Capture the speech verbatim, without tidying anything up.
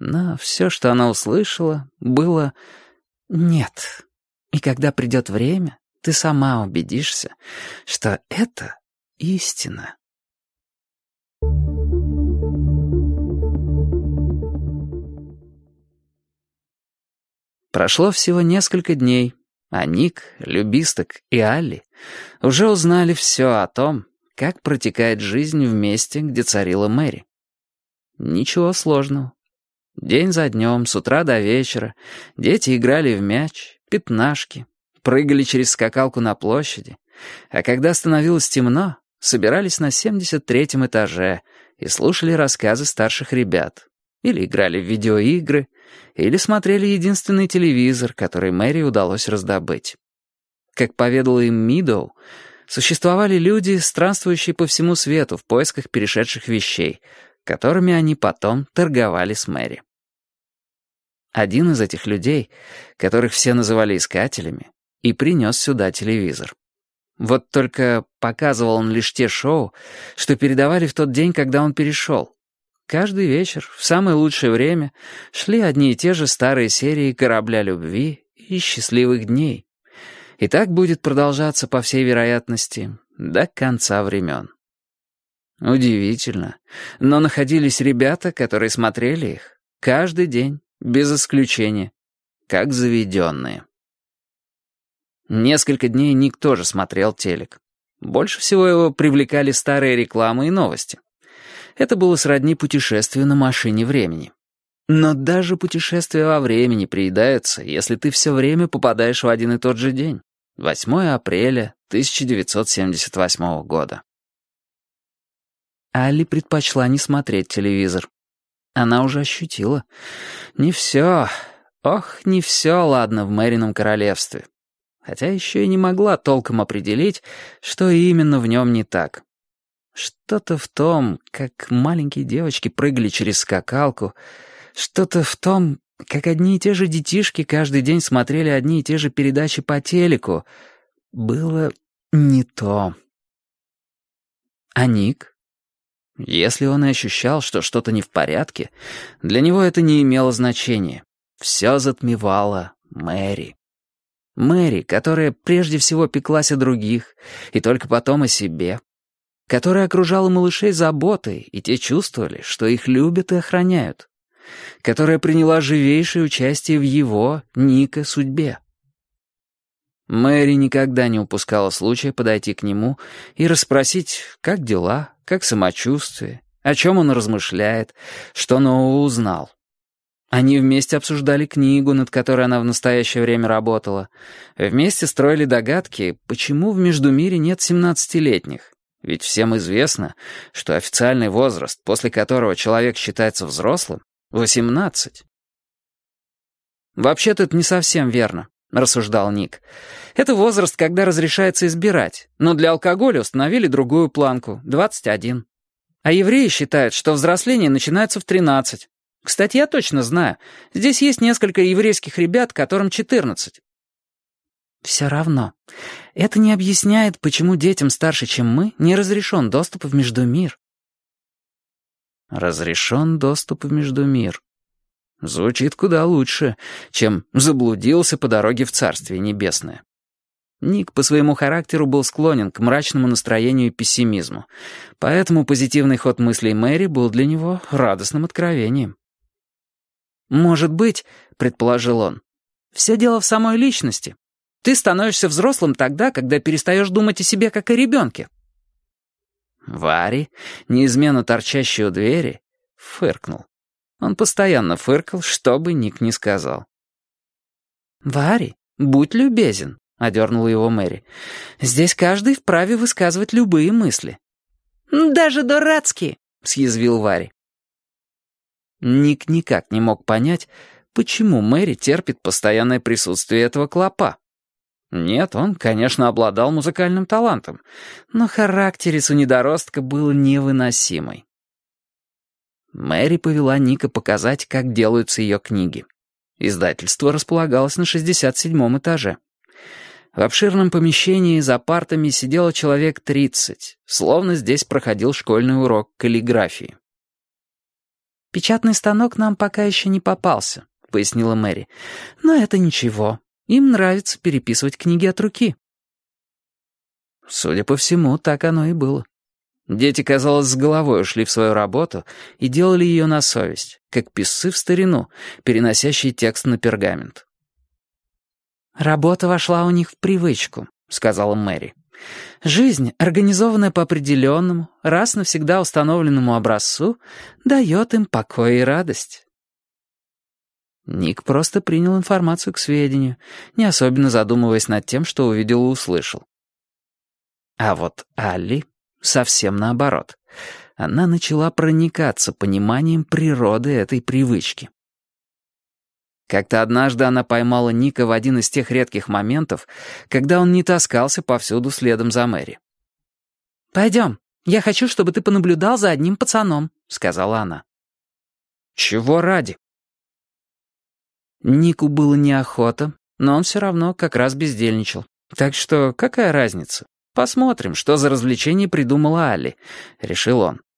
Но все, что она услышала, было «нет». И когда придет время, ты сама убедишься, что это истина. Прошло всего несколько дней, а Ник, Любисток и Алли уже узнали все о том, как протекает жизнь в месте, где царила Мэри. Ничего сложного. День за днем, с утра до вечера, дети играли в мяч, пятнашки, прыгали через скакалку на площади, а когда становилось темно, собирались на семьдесят третьем этаже и слушали рассказы старших ребят, или играли в видеоигры, или смотрели единственный телевизор, который Мэри удалось раздобыть. Как поведала им Мидоу, существовали люди, странствующие по всему свету в поисках перешедших вещей, которыми они потом торговали с Мэри. Один из этих людей, которых все называли искателями, и принес сюда телевизор. Вот только показывал он лишь те шоу, что передавали в тот день, когда он перешел. Каждый вечер, в самое лучшее время, шли одни и те же старые серии «Корабля любви» и «Счастливых дней». И так будет продолжаться, по всей вероятности, до конца времен. Удивительно, но находились ребята, которые смотрели их каждый день, без исключения, как заведенные. Несколько дней Ник тоже смотрел телек. Больше всего его привлекали старые рекламы и новости. Это было сродни путешествию на машине времени. Но даже путешествия во времени приедаются, если ты все время попадаешь в один и тот же день. восьмое апреля тысяча девятьсот семьдесят восьмого года. Алли предпочла не смотреть телевизор. Она уже ощутила. Не все, ох, не все ладно в Мэрином королевстве. Хотя еще и не могла толком определить, что именно в нем не так. Что-то в том, как маленькие девочки прыгали через скакалку, что-то в том, как одни и те же детишки каждый день смотрели одни и те же передачи по телеку, было не то. А Ник? Если он и ощущал, что что-то не в порядке, для него это не имело значения. Все затмевало Мэри. Мэри, которая прежде всего пеклась о других, и только потом о себе, которая окружала малышей заботой, и те чувствовали, что их любят и охраняют, которая приняла живейшее участие в его, Ника, судьбе. Мэри никогда не упускала случая подойти к нему и расспросить, как дела, как самочувствие, о чем он размышляет, что нового узнал. Они вместе обсуждали книгу, над которой она в настоящее время работала. Вместе строили догадки, почему в Междумире нет семнадцатилетних. Ведь всем известно, что официальный возраст, после которого человек считается взрослым, восемнадцать. «Вообще-то это не совсем верно», — рассуждал Ник. «Это возраст, когда разрешается избирать, но для алкоголя установили другую планку — двадцать один. А евреи считают, что взросление начинается в тринадцать. Кстати, я точно знаю, здесь есть несколько еврейских ребят, которым четырнадцать. Все равно, это не объясняет, почему детям старше, чем мы, не разрешен доступ в Междумир. Разрешен доступ в Междумир. Звучит куда лучше, чем заблудился по дороге в Царствие Небесное. Ник по своему характеру был склонен к мрачному настроению и пессимизму, поэтому позитивный ход мыслей Мэри был для него радостным откровением. «Может быть, — предположил он, — все дело в самой личности. Ты становишься взрослым тогда, когда перестаешь думать о себе, как о ребенке». Варри, неизменно торчащий у двери, фыркнул. Он постоянно фыркал, что бы Ник ни сказал. «Варри, будь любезен», — одернула его Мэри. «Здесь каждый вправе высказывать любые мысли». «Даже дурацкие», — съязвил Варри. Ник никак не мог понять, почему Мэри терпит постоянное присутствие этого клопа. Нет, он, конечно, обладал музыкальным талантом, но характерец у недоростка был невыносимый. Мэри повела Ника показать, как делаются ее книги. Издательство располагалось на шестьдесят седьмом этаже. В обширном помещении за партами сидело человек тридцать, словно здесь проходил школьный урок каллиграфии. «Печатный станок нам пока еще не попался», — пояснила Мэри. «Но это ничего. Им нравится переписывать книги от руки». Судя по всему, так оно и было. Дети, казалось, с головой ушли в свою работу и делали ее на совесть, как писцы в старину, переносящие текст на пергамент. «Работа вошла у них в привычку», — сказала Мэри. «Жизнь, организованная по определенному, раз навсегда установленному образцу, дает им покой и радость». Ник просто принял информацию к сведению, не особенно задумываясь над тем, что увидел и услышал. А вот Алли совсем наоборот. Она начала проникаться пониманием природы этой привычки. Как-то однажды она поймала Ника в один из тех редких моментов, когда он не таскался повсюду следом за Мэри. «Пойдем, я хочу, чтобы ты понаблюдал за одним пацаном», — сказала она. «Чего ради?» Нику было неохота, но он все равно как раз бездельничал. Так что какая разница? Посмотрим, что за развлечение придумала Алли, — решил он.